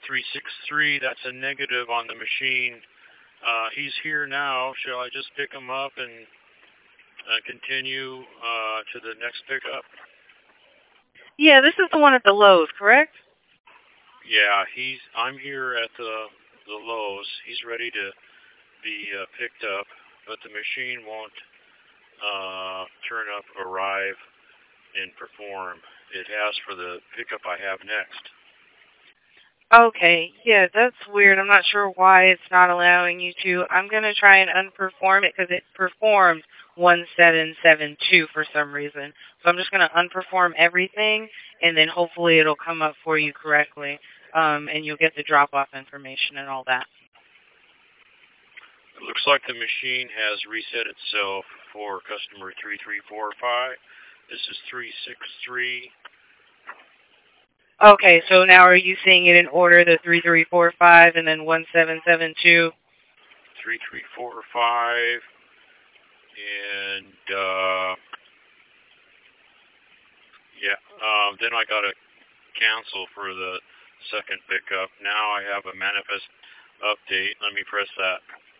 363, that's a negative on the machine. He's here now. Shall I just pick him up and continue to the next pickup? Yeah, this is the one at the Lowe's, correct? Yeah, I'm here at the Lowe's. He's ready to be picked up, but the machine won't turn up, arrive, and perform. It has for the pickup I have next. Okay, yeah, that's weird. I'm not sure why it's not allowing you to. I'm going to try and unperform it because it performed 1772 for some reason. So I'm just going to unperform everything, and then hopefully it'll come up for you correctly, and you'll get the drop-off information and all that. It looks like the machine has reset itself for customer 3345. This is 363. Okay, so now are you seeing it in order, the 3345 and then 1772? 3345. And, yeah, then I got to cancel for the second pickup. Now I have a manifest update. Let me press that.